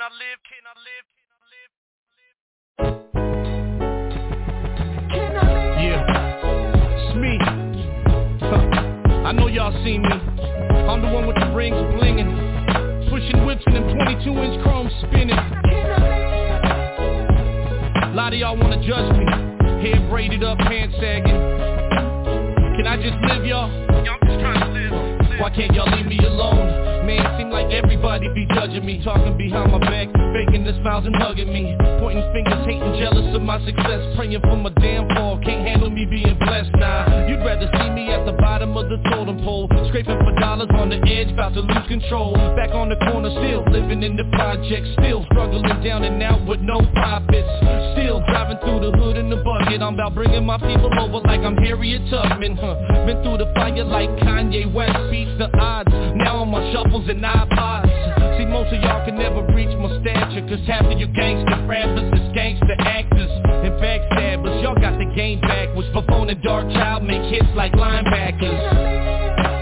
Yeah, it's me. I know y'all seen me. I'm the one with the rings blinging, pushing whips in them 22-inch chrome spinning. A lot of y'all wanna judge me, hair braided up, pants sagging. Can I just live, y'all? I'm just trying to live. Why can't y'all leave me alone? Man, seem like everybody be judging me, talking behind my back, faking the smiles and hugging me, pointing fingers, hating, jealous of my success, praying for my downfall, can't handle me being blessed. Nah, you'd rather see me at the bottom of the totem pole, scraping for dollars on the edge, about to lose control. Back on the corner, still living in the project, still struggling down and out with no profits, still driving through the hood in the bucket. I'm about bringing my people over like I'm Harriet Tubman. Been through the fire like Kanye West, beats the odds. Now on my shuffles and iPods. See, most of y'all can never reach my stature, cause half of you gangster rappers is gangster actors and backstabbers. Y'all got the game backwards. Buffon and Dark Child make hits like linebackers.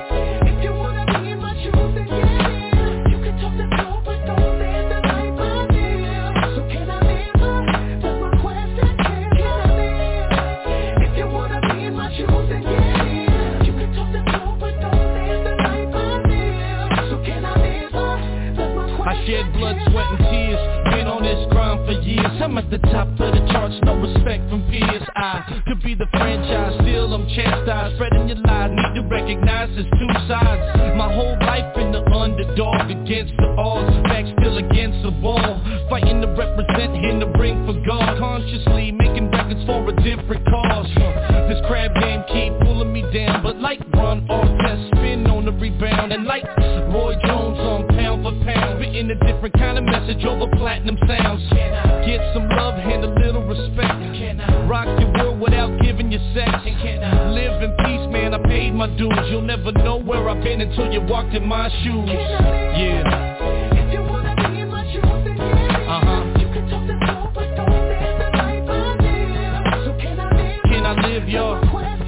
Shed blood, sweat and tears, been on this grind for years. I'm at the top of the charts, no respect from peers. I could be the franchise, still I'm chastised, spreading your lies, need to recognize there's two sides. My whole life in the underdog, against the odds, back still against the wall, fighting to represent in the ring for God, consciously making records for a different cause. This crab game keep pulling me down, but like Ron Artest, spin on the rebound, and like Roy Jones on pound for pound, spitting a different kind of message over platinum sounds. Get some love and a little respect. Rock your world without giving you sex. Live in peace, man, I paid my dues. You'll never know where I've been until you walked in my shoes. Yeah. If you wanna be in my shoes, then yeah. You can talk the talk, but don't live the life I live. So can I live, y'all?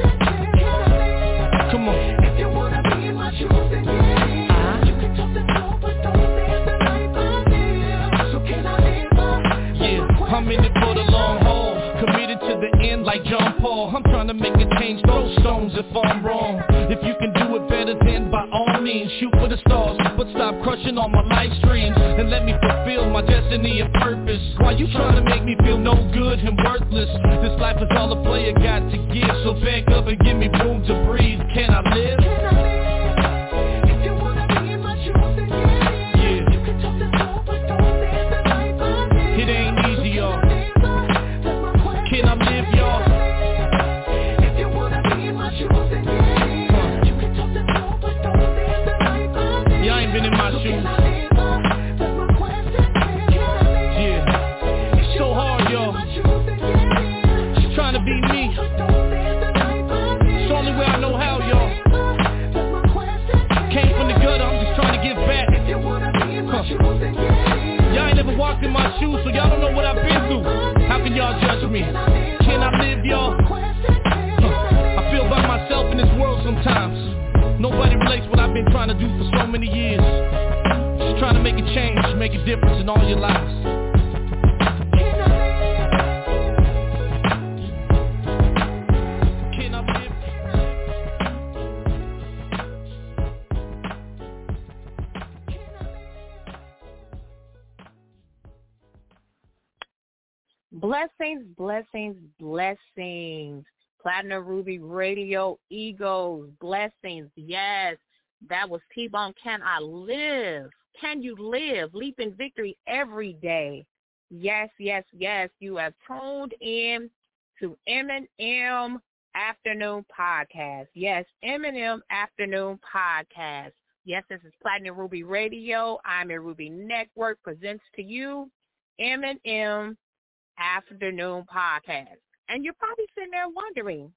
Come on. If you wanna be in my shoes, then yeah. You can talk the talk, but don't live the life I live. So can I live? Yeah, I'm in it for the long haul, committed to the end like John Paul. I'm trying to make a change, throw stones if I'm wrong. If you can do it better, then by all means shoot for the stars, but stop crushing all my live streams and let me fulfill my destiny and purpose. Why you trying to make me feel no good and worthless? This life is all a player got to give, so back up and give me room to breathe. Can I live? If you wanna be in my shoes, then yeah. You can talk the talk, but don't live the life I live. It ain't easy, y'all. Can I live, y'all? If you wanna be in my shoes, then yeah. You can talk the talk, but don't live the life I live. Yeah, I ain't been in my shoes. Yeah, it's so hard, y'all. Just trying to be me. It's the only way I know how, y'all. Came from the gutter, I'm just trying to give back. Y'all ain't never walked in my shoes, so y'all don't know what I've been through. How can y'all judge me? Can I live, y'all? I feel by myself in this world sometimes. Nobody relates what I've been trying to do for so many years. Just trying to make a change, make a difference in all your lives. Blessings, blessings, blessings. Platinum Ruby Radio, Egos, blessings. Yes, that was T-Bone. Can I live? Can you live? Leap in victory every day. Yes, yes, yes. You have tuned in to M&M Afternoon Podcast. Yes, M&M Afternoon Podcast. Yes, this is Platinum Ruby Radio. I'm a Ruby Network. Presents to you M&M Afternoon Podcast. And you're probably sitting there wondering,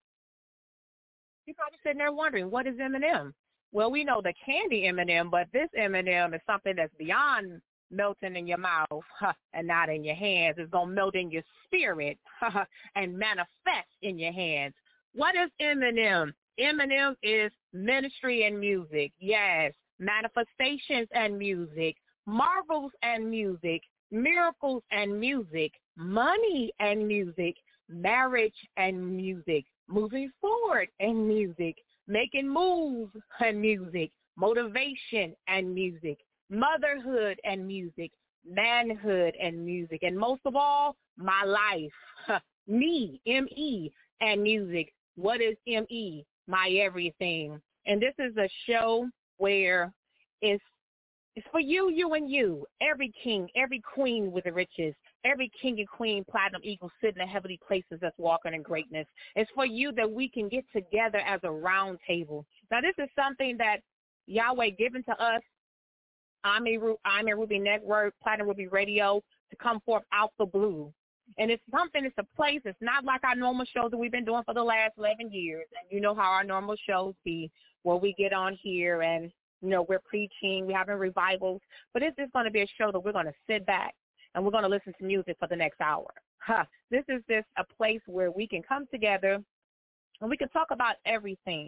what is M&M? Well, we know the candy M&M, but this M&M is something that's beyond melting in your mouth and not in your hands. It's going to melt in your spirit and manifest in your hands. What is M&M? M&M is ministry and music. Yes, manifestations and music, marvels and music, miracles and music, money and music, marriage and music, moving forward and music, making moves and music, motivation and music, motherhood and music, manhood and music, and most of all, my life, me, M-E, and music. What is M-E? My everything. And this is a show where it's for you, you, and you. Every king, every queen with the riches, every king and queen, platinum eagle, sit in the heavenly places that's walking in greatness. It's for you that we can get together as a round table. Now, this is something that Yahweh given to us, I'm a Ruby Network, Platinum Ruby Radio, to come forth out the blue. And it's something, it's a place, it's not like our normal shows that we've been doing for the last 11 years. And you know how our normal shows be, where we get on here and, you know, we're preaching, we're having revivals. But it's just going to be a show that we're going to sit back and we're going to listen to music for the next hour. This is just a place where we can come together and we can talk about everything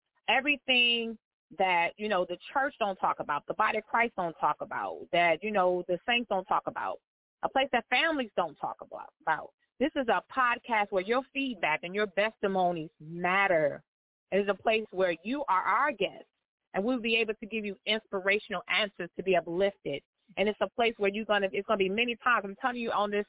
that, you know, the church don't talk about, the body of Christ don't talk about, that, you know, the saints don't talk about, a place that families don't talk about. This is a podcast where your feedback and your testimonies matter. It is a place where you are our guest, and we'll be able to give you inspirational answers to be uplifted. And it's a place where it's going to be many times, I'm telling you, on this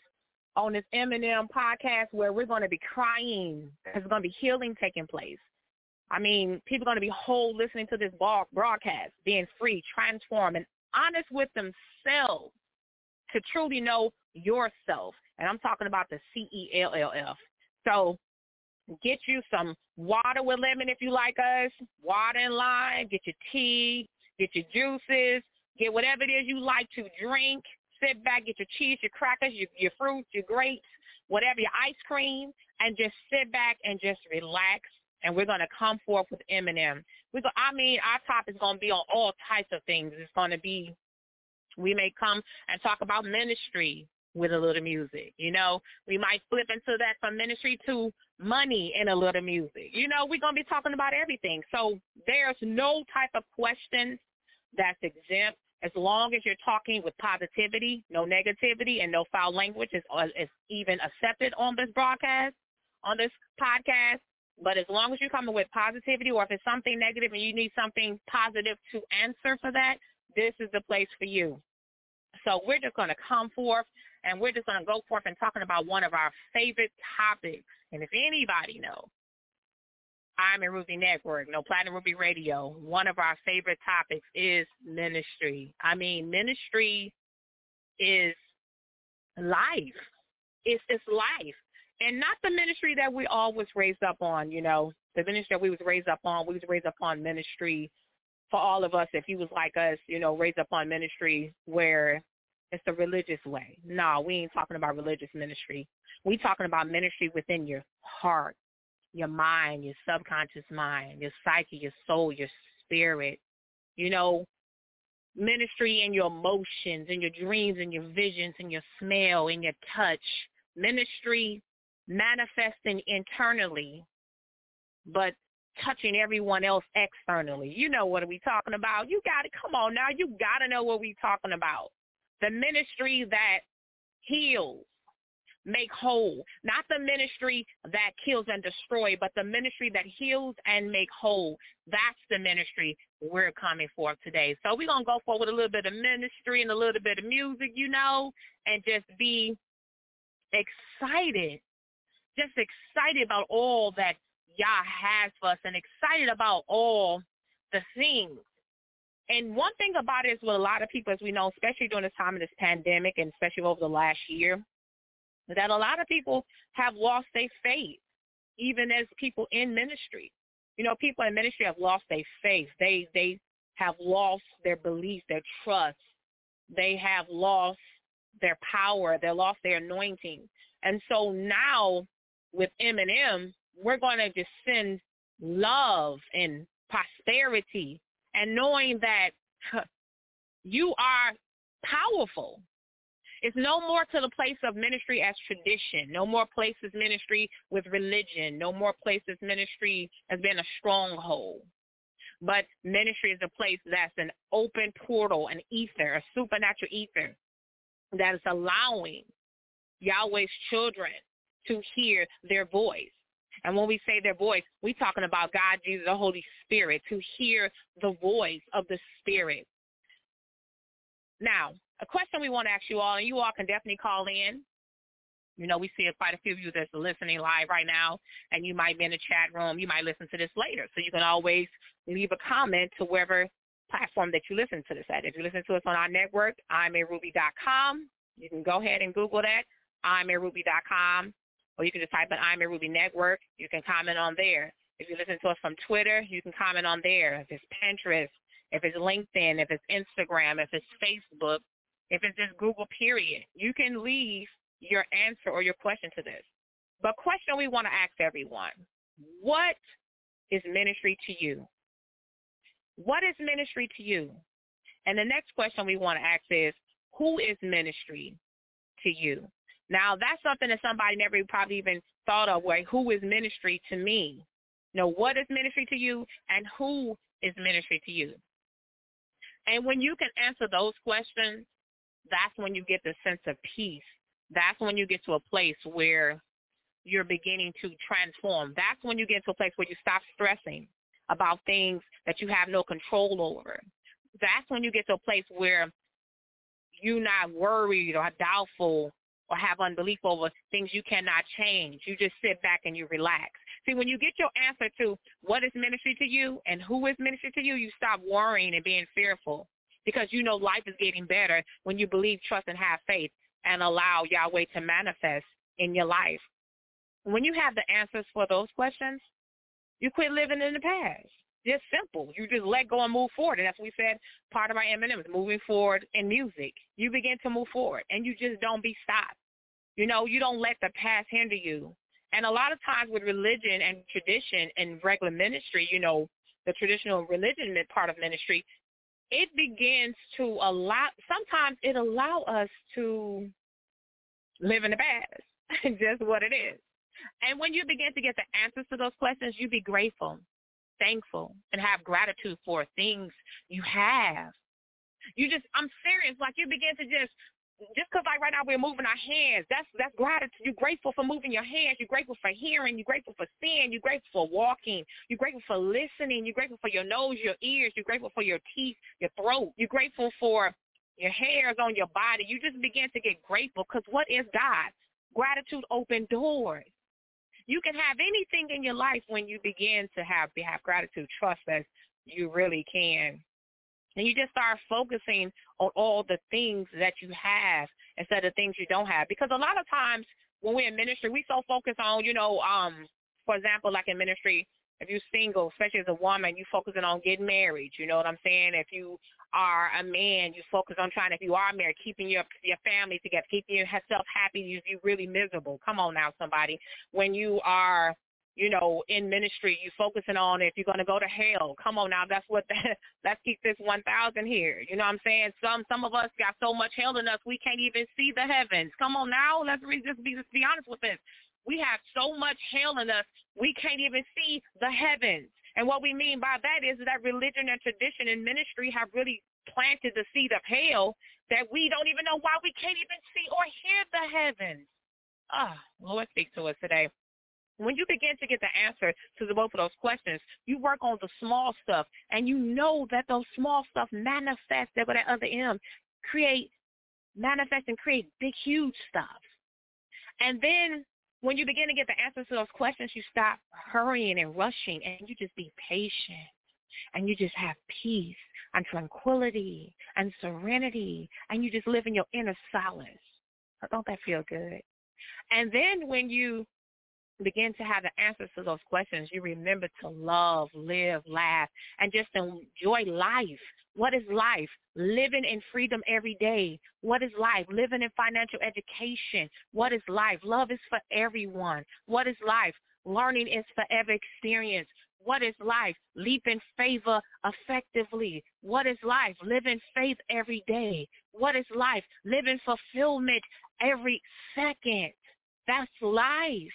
Eminem podcast, where we're going to be crying. There's going to be healing taking place. I mean, people are going to be whole listening to this broadcast, being free, transformed, and honest with themselves to truly know yourself. And I'm talking about the CELLF. So get you some water with lemon if you like us, water and lime, get your tea, get your juices, get whatever it is you like to drink. Sit back, get your cheese, your crackers, your fruits, your grapes, whatever, your ice cream, and just sit back and just relax. And we're going to come forth with Eminem. Our topic is going to be on all types of things. It's going to be, we may come and talk about ministry with a little music. You know, we might flip into that from ministry to money and a little music. You know, we're going to be talking about everything. So there's no type of question that's exempt as long as you're talking with positivity, no negativity, and no foul language is even accepted on this broadcast, on this podcast. But as long as you're coming with positivity, or if it's something negative and you need something positive to answer for that, this is the place for you. So we're just going to come forth, and we're just going to go forth and talking about one of our favorite topics. And if anybody knows, I'm a Ruby Network, Platinum Ruby Radio. One of our favorite topics is ministry. I mean, ministry is life. It's life. And not the ministry that we all was raised up on, the ministry that we was raised up on ministry for all of us. If you was like us, raised up on ministry where it's the religious way. No, we ain't talking about religious ministry. We talking about ministry within your heart, your mind, your subconscious mind, your psyche, your soul, your spirit, ministry in your emotions, in your dreams, in your visions, in your smell, in your touch, ministry manifesting internally, but touching everyone else externally. You know what are we talking about? You got it. Come on now. You got to know what we're talking about. The ministry that heals, make whole. Not the ministry that kills and destroys, but the ministry that heals and make whole. That's the ministry we're coming for today. So we're going to go forward with a little bit of ministry and a little bit of music, and just be excited. Just excited about all that Yah has for us, and excited about all the things. And one thing about it is with a lot of people, as we know, especially during this time of this pandemic, and especially over the last year, that a lot of people have lost their faith, even as people in ministry. People in ministry have lost their faith. They have lost their belief, their trust. They have lost their power. They lost their anointing. And so now with Eminem, we're going to just send love and prosperity, and knowing that you are powerful. It's no more to the place of ministry as tradition. No more places ministry with religion. No more places ministry as being a stronghold. But ministry is a place that's an open portal, an ether, a supernatural ether, that is allowing Yahweh's children to hear their voice. And when we say their voice, we're talking about God, Jesus, the Holy Spirit, to hear the voice of the Spirit. Now, a question we want to ask you all, and you all can definitely call in. You know, we see quite a few of you that's listening live right now, and you might be in the chat room. You might listen to this later. So you can always leave a comment to wherever platform that you listen to this at. If you listen to us on our network, I'mARuby.com, you can go ahead and Google that, I'mARuby.com, or you can just type in I'm a Ruby Network. You can comment on there. If you listen to us from Twitter, you can comment on there. If it's Pinterest, if it's LinkedIn, if it's Instagram, if it's Facebook, if it's just Google, period, you can leave your answer or your question to this. But question we want to ask everyone, what is ministry to you? What is ministry to you? And the next question we want to ask is, who is ministry to you? Now, that's something that somebody never probably even thought of, where who is ministry to me? No, what is ministry to you, and who is ministry to you? And when you can answer those questions, that's when you get the sense of peace. That's when you get to a place where you're beginning to transform. That's when you get to a place where you stop stressing about things that you have no control over. That's when you get to a place where you're not worried or doubtful or have unbelief over things you cannot change. You just sit back and you relax. See, when you get your answer to what is ministry to you and who is ministry to you, you stop worrying and being fearful, because you know life is getting better when you believe, trust, and have faith and allow Yahweh to manifest in your life. When you have the answers for those questions, you quit living in the past. Just simple. You just let go and move forward. And as we said, part of our M&M is moving forward in music. You begin to move forward, and you just don't be stopped. You know, you don't let the past hinder you. And a lot of times with religion and tradition and regular ministry, you know, the traditional religion part of ministry, it begins to allow, sometimes it allow us to live in the past, just what it is. And when you begin to get the answers to those questions, you be grateful, thankful, and have gratitude for things you have. I'm serious, like you begin to just because like right now we're moving our hands, that's gratitude. You're grateful for moving your hands. You're grateful for hearing. You're grateful for seeing. You're grateful for walking. You're grateful for listening. You're grateful for your nose, your ears. You're grateful for your teeth, your throat. You're grateful for your hairs on your body. You just begin to get grateful, because what is God? Gratitude opens doors. You can have anything in your life when you begin to have gratitude. Trust us, you really can. And you just start focusing on all the things that you have instead of things you don't have. Because a lot of times when we're in ministry, we so focus on, for example, like in ministry, if you're single, especially as a woman, you focusing on getting married. You know what I'm saying? If you are a man, you focus on if you are married, keeping your family together, keeping yourself happy. You're really miserable. Come on now, somebody. When you are in ministry, you focusing on if you're going to go to hell. Come on now, let's keep this 1,000 here. You know what I'm saying? Some of us got so much hell in us, we can't even see the heavens. Come on now, let's just be honest with this. We have so much hell in us, we can't even see the heavens. And what we mean by that is that religion and tradition and ministry have really planted the seed of hell that we don't even know why we can't even see or hear the heavens. Lord, speak to us today. When you begin to get the answer to both of those questions, you work on the small stuff, and you know that those small stuff manifest, that with that other M, manifest and create big, huge stuff. And then when you begin to get the answers to those questions, you stop hurrying and rushing, and you just be patient, and you just have peace and tranquility and serenity, and you just live in your inner solace. Don't that feel good? And then when you begin to have the answers to those questions, you remember to love, live, laugh, and just enjoy life. What is life? Living in freedom every day. What is life? Living in financial education. What is life? Love is for everyone. What is life? Learning is forever experience. What is life? Leap in favor effectively. What is life? Live in faith every day. What is life? Live in fulfillment every second. That's life.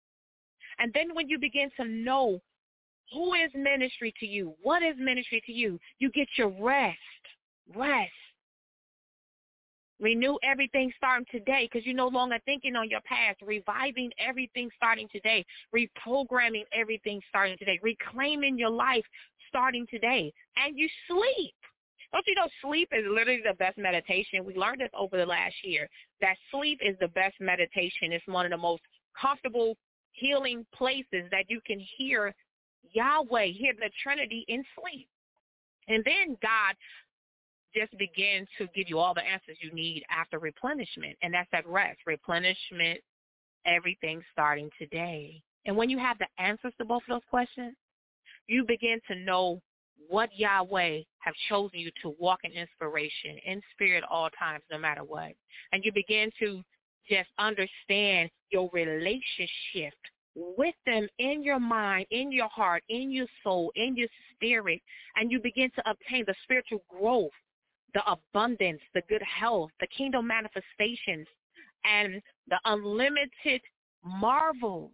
And then when you begin to know who is ministry to you, what is ministry to you, you get your rest. Rest. Renew everything starting today because you're no longer thinking on your past. Reviving everything starting today. Reprogramming everything starting today. Reclaiming your life starting today. And you sleep. Don't you know sleep is literally the best meditation? We learned this over the last year, that sleep is the best meditation. It's one of the most comfortable healing places that you can hear Yahweh, hear the Trinity in sleep. And then God just begin to give you all the answers you need after replenishment, and that's at rest. Replenishment, everything starting today. And when you have the answers to both of those questions, you begin to know what Yahweh have chosen you to walk in inspiration, in spirit all times, no matter what. And you begin to just understand your relationship with them in your mind, in your heart, in your soul, in your spirit, and you begin to obtain the spiritual growth, the abundance, the good health, the kingdom manifestations, and the unlimited marvels.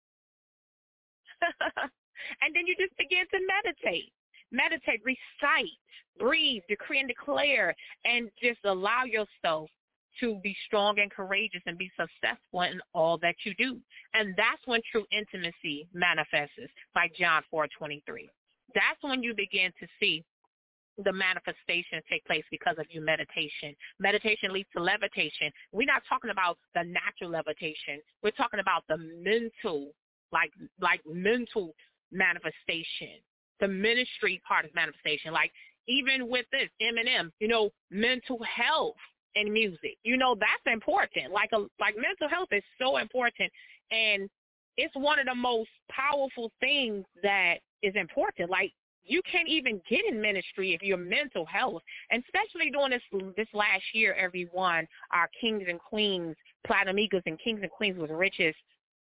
And then you just begin to meditate. Meditate, recite, breathe, decree and declare, and just allow yourself to be strong and courageous and be successful in all that you do. And that's when true intimacy manifests, like John 4:23. That's when you begin to see the manifestation take place because of your meditation. Meditation leads to levitation. We're not talking about the natural levitation. We're talking about the mental, like mental manifestation, the ministry part of manifestation. Like even with this, Eminem, mental health in music, that's important. Like mental health is so important, and it's one of the most powerful things that is important. Like, you can't even get in ministry if you're mental health, and especially during this last year, everyone, our kings and queens, platinum eagles and kings and queens with riches.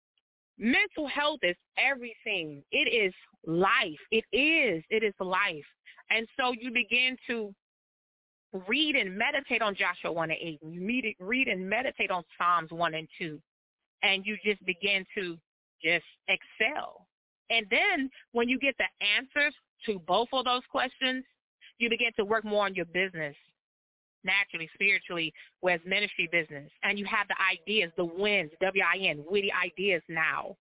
Mental health is everything. It is life. It is life. And so you begin to read and meditate on Joshua 1:8. You read and meditate on Psalms 1 and 2. And you just begin to just excel. And then when you get the answers to both of those questions, you begin to work more on your business, naturally, spiritually, whereas ministry business. And you have the ideas, the wins, W-I-N, witty ideas now.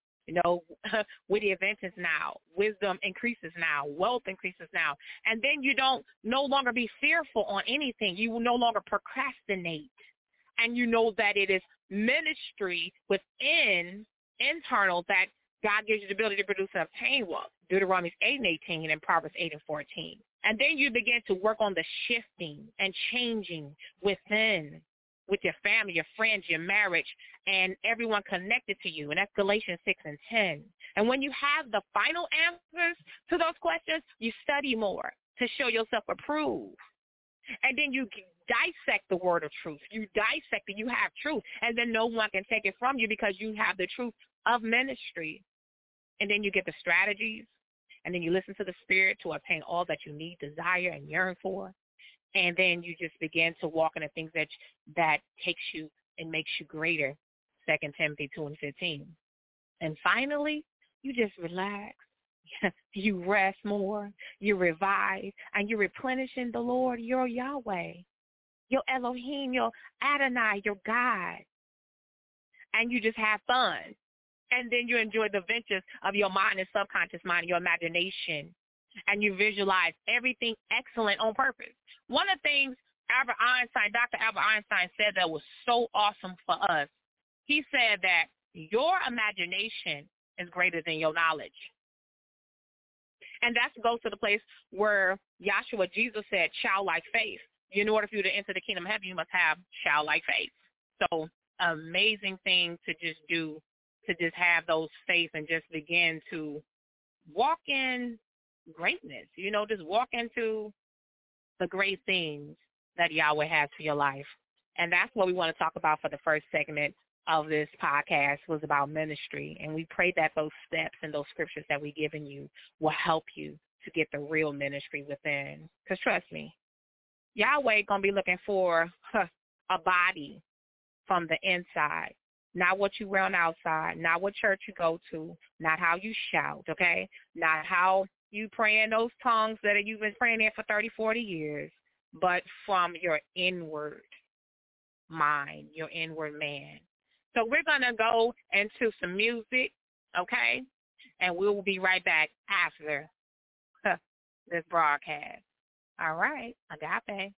Witty inventions now. Wisdom increases now. Wealth increases now. And then you don't no longer be fearful on anything. You will no longer procrastinate. And you know that it is ministry within, internal, that God gives you the ability to produce and obtain wealth. Deuteronomy 8:18 and Proverbs 8:14. And then you begin to work on the shifting and changing within, with your family, your friends, your marriage, and everyone connected to you. And that's Galatians 6:10. And when you have the final answers to those questions, you study more to show yourself approved. And then you dissect the word of truth. You dissect it. You have truth. And then no one can take it from you because you have the truth of ministry. And then you get the strategies. And then you listen to the Spirit to obtain all that you need, desire, and yearn for. And then you just begin to walk in the things that takes you and makes you greater, 2 Timothy 2:15. And finally, you just relax. You rest more. You revive. And you replenish in the Lord, your Yahweh, your Elohim, your Adonai, your God. And you just have fun. And then you enjoy the ventures of your mind and subconscious mind, your imagination. And you visualize everything excellent on purpose. One of the things Dr. Albert Einstein said that was so awesome for us, he said that your imagination is greater than your knowledge. And that goes to the place where Yahshua, Jesus said, childlike faith. In order for you to enter the kingdom of heaven, you must have childlike faith. So amazing thing to just do, to just have those faith and just begin to walk in greatness, just walk into the great things that Yahweh has for your life. And that's what we want to talk about for the first segment of this podcast, was about ministry. And we pray that those steps and those scriptures that we've given you will help you to get the real ministry within. Because trust me, Yahweh going to be looking for a body from the inside. Not what you wear on the outside, not what church you go to, not how you shout, okay? Not how you pray in those tongues that you've been praying in for 30, 40 years, but from your inward. mind, your inward man. So we're going to go into some music, okay? And we will be right back after this broadcast. All right, Agape.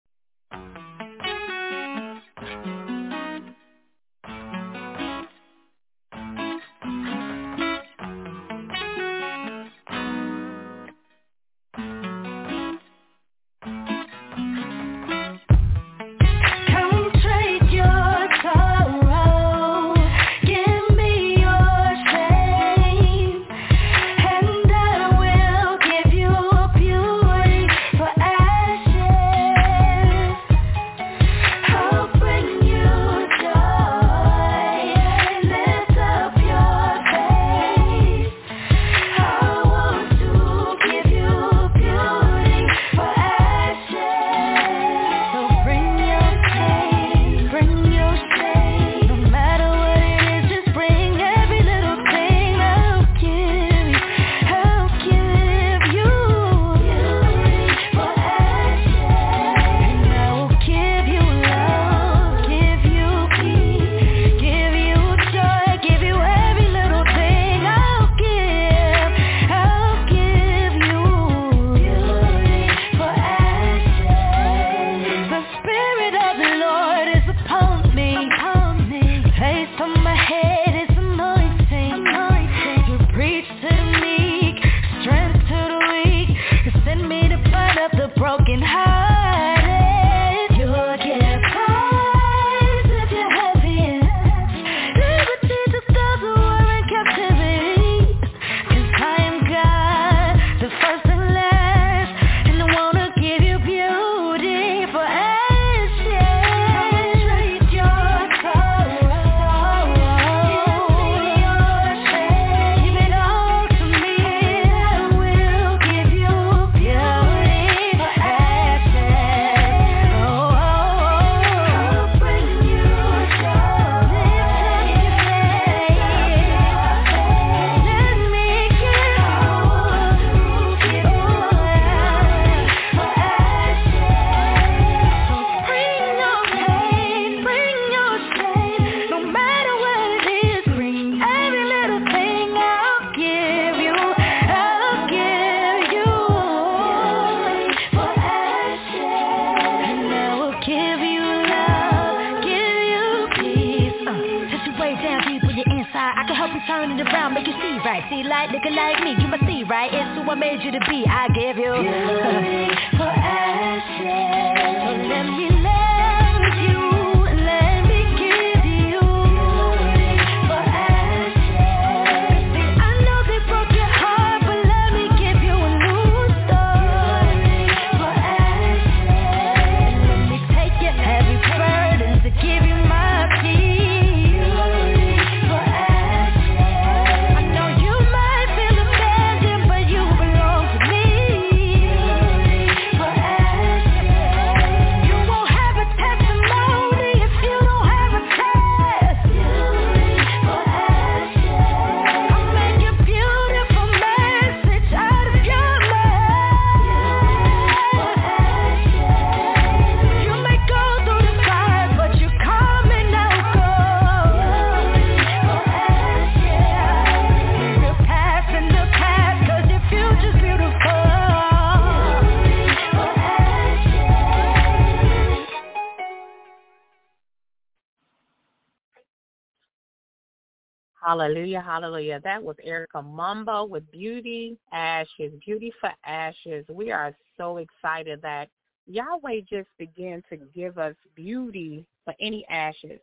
Hallelujah, hallelujah. That was Erica Mumbo with Beauty Ashes, Beauty for Ashes. We are so excited that Yahweh just began to give us beauty for any ashes,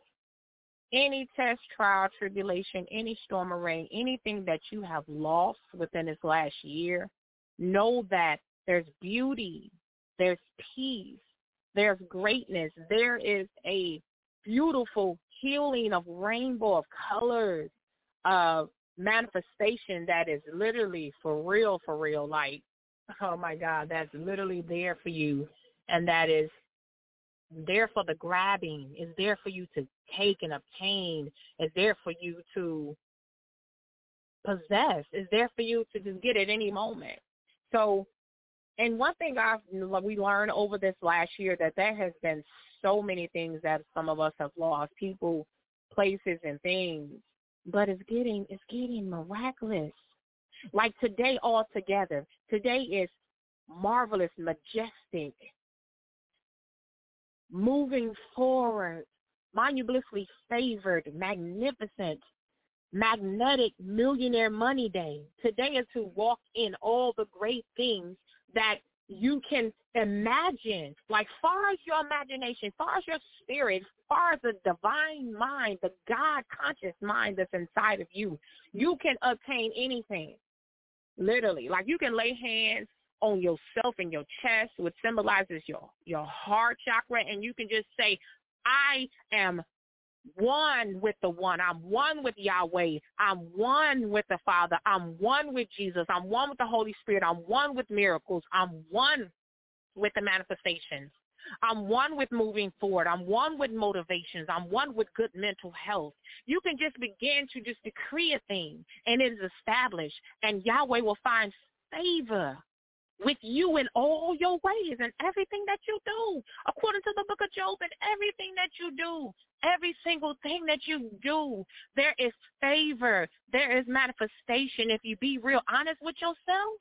any test, trial, tribulation, any storm or rain, anything that you have lost within this last year. Know that there's beauty, there's peace, there's greatness. There is a beautiful healing of rainbow of colors, of manifestation that is literally for real, like, oh my God, that's literally there for you, and that is there for the grabbing, is there for you to take and obtain, is there for you to possess, is there for you to just get at any moment. So, and one thing we learned over this last year, that there has been so many things that some of us have lost, people, places, and things. But it's getting miraculous. Like today altogether. Today is marvelous, majestic, moving forward, monumentally favored, magnificent, magnetic millionaire money day. Today is to walk in all the great things that you can imagine, like far as your imagination, far as your spirit, far as the divine mind, the God conscious mind that's inside of you. You can obtain anything, literally. Like you can lay hands on yourself and your chest, which symbolizes your heart chakra, and you can just say, I am one with the one. I'm one with Yahweh. I'm one with the Father. I'm one with Jesus. I'm one with the Holy Spirit. I'm one with miracles. I'm one with the manifestations. I'm one with moving forward. I'm one with motivations. I'm one with good mental health. You can just begin to just decree a thing, and it is established, and Yahweh will find favor with you in all your ways and everything that you do, according to the book of Job, and everything that you do, every single thing that you do, there is favor, there is manifestation. If you be real honest with yourself,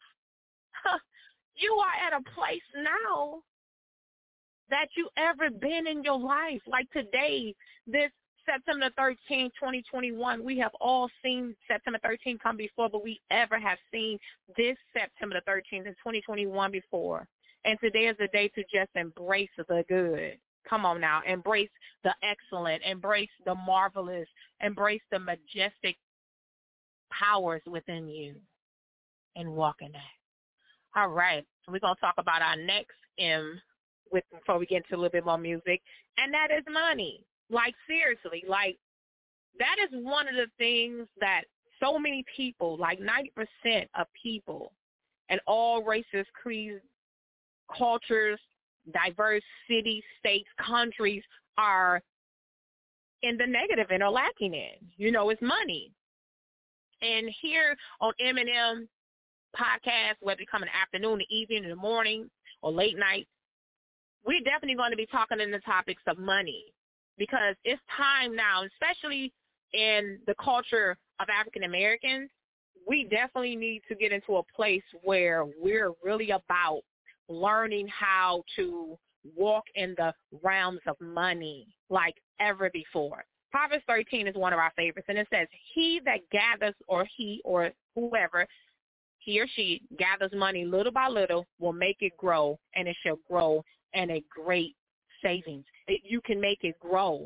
you are at a place now that you ever been in your life. Like today, this September 13, 2021, we have all seen September 13 come before, but we ever have seen this September 13th in 2021 before. And today is the day to just embrace the good. Come on now. Embrace the excellent. Embrace the marvelous. Embrace the majestic powers within you and walk in that. All right. So we're going to talk about our next M before we get into a little bit more music, and that is money. Like, seriously, like, that is one of the things that so many people, like 90% of people in all races, creeds, cultures, diverse cities, states, countries are in the negative and are lacking in. You know, it's money. And here on M&M podcast, whether it come in the afternoon, the evening, in the morning, or late night, we're definitely going to be talking in the topics of money. Because it's time now, especially in the culture of African Americans, we definitely need to get into a place where we're really about learning how to walk in the realms of money like ever before. Proverbs 13 is one of our favorites, and it says, he that gathers, or he or whoever, he or she gathers money little by little will make it grow, and it shall grow in a great savings. You can make it grow.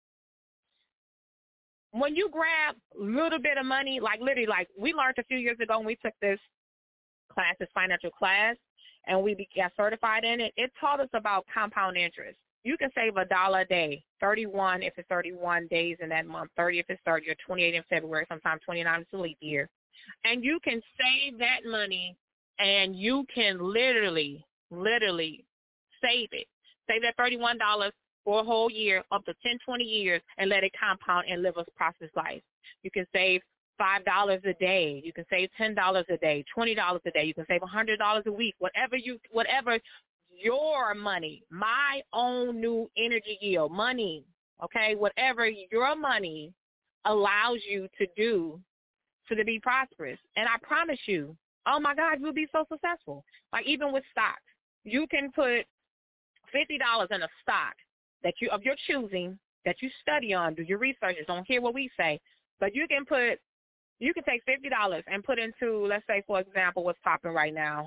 When you grab a little bit of money, like literally, like we learned a few years ago when we took this class, this financial class, and we got certified in it, it taught us about compound interest. You can save $1 a day, 31 if it's 31 days in that month, 30 if it's 30, or 28 in February, sometimes 29 is a leap year. And you can save that money, and you can literally save it. Save that $31 for a whole year, up to 10, 20 years, and let it compound and live a prosperous life. You can save $5 a day. You can save $10 a day, $20 a day. You can save $100 a week. Whatever your money, my own new energy yield, money, okay, whatever your money allows you to do to be prosperous. And I promise you, oh my God, you'll be so successful. Like even with stocks, you can put $50 in a stock that you of your choosing, that you study on, do your research, don't hear what we say, but you can take $50 and put into, let's say, for example, what's popping right now,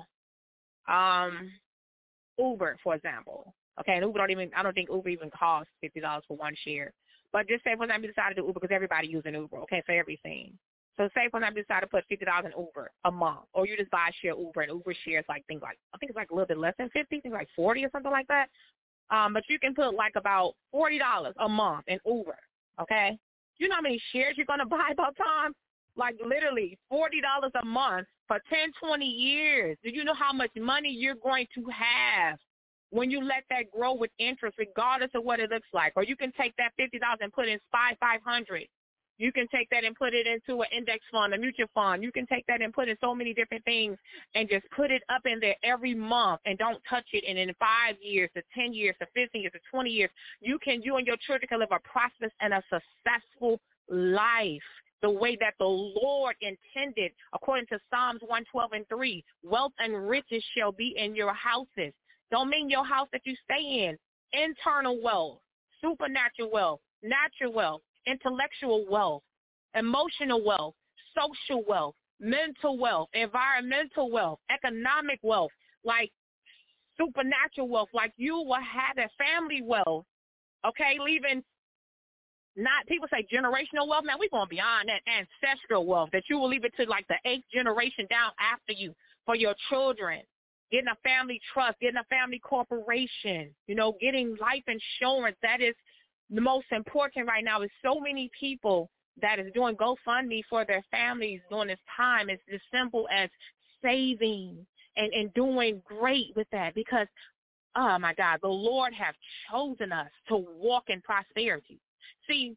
Uber, for example. Okay, and I don't think Uber even costs $50 for one share. But just say, for example, you decided to do Uber because everybody using Uber, okay, for everything. So say, for example, you decide to put $50 in Uber a month, or you just buy a share Uber, and Uber shares I think it's like a little bit less than 50, I think like 40 or something like that. But you can put like about $40 a month in Uber, okay? You know how many shares you're going to buy by the time? Like literally $40 a month for 10, 20 years. Do you know how much money you're going to have when you let that grow with interest, regardless of what it looks like? Or you can take that $50 and put in $500. You can take that and put it into an index fund, a mutual fund. You can take that and put in so many different things and just put it up in there every month and don't touch it. And in 5 years to 10 years to 15 years to 20 years, you and your children can live a prosperous and a successful life the way that the Lord intended, according to Psalms 112:3. Wealth and riches shall be in your houses. Don't mean your house that you stay in. Internal wealth, supernatural wealth, natural wealth, intellectual wealth, emotional wealth, social wealth, mental wealth, environmental wealth, economic wealth, like supernatural wealth, like you will have that family wealth, okay, leaving not, people say generational wealth. Man, we're going beyond that, ancestral wealth, that you will leave it to like the 8th generation down after you for your children. Getting a family trust, getting a family corporation, getting life insurance. That is the most important right now. Is so many people that is doing GoFundMe for their families during this time. It's as simple as saving and doing great with that, because, oh, my God, the Lord have chosen us to walk in prosperity. See,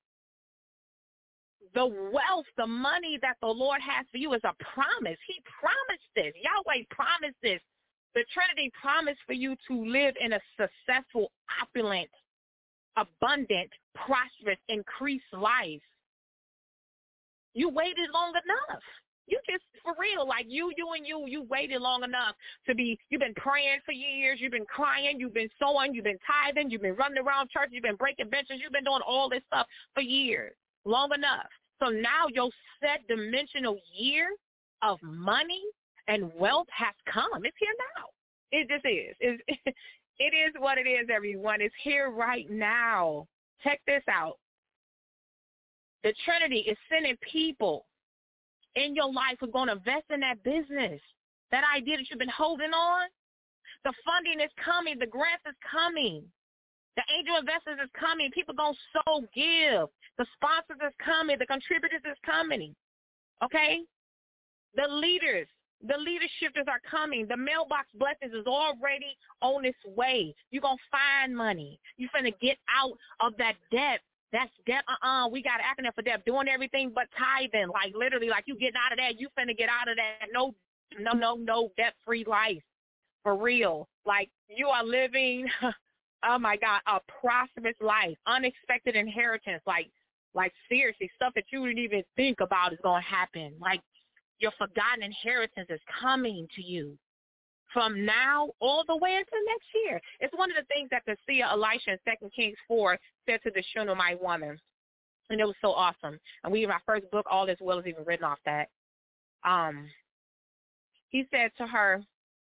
the wealth, the money that the Lord has for you is a promise. He promised this. Yahweh promised this. The Trinity promised for you to live in a successful, opulent, abundant, prosperous, increased life. You waited long enough. You just, for real, like you waited long enough to be, you've been praying for years, you've been crying, you've been sowing, you've been tithing, you've been running around church, you've been breaking benches, you've been doing all this stuff for years, long enough. So now your set dimensional year of money and wealth has come. It's here now. It just is. It is what it is, everyone. It's here right now. Check this out. The Trinity is sending people in your life who's going to invest in that business, that idea that you've been holding on. The funding is coming. The grants is coming. The angel investors is coming. People going to sow, give. The sponsors is coming. The contributors is coming. Okay? The leaders, the leadershifters are coming. The mailbox blessings is already on its way. You're going to find money. You're finna get out of that debt. That's debt. We got an acronym for debt. Doing everything but tithing. Like literally, like you getting out of that. You finna get out of that. No debt-free life. For real. Like you are living, oh my God, a prosperous life. Unexpected inheritance. Like seriously, stuff that you didn't even think about is going to happen. Like your forgotten inheritance is coming to you from now all the way until next year. It's one of the things that the seer Elisha in 2 Kings 4 said to the Shunammite woman, and it was so awesome. And my first book, All This Will, is even written off that. He said to her,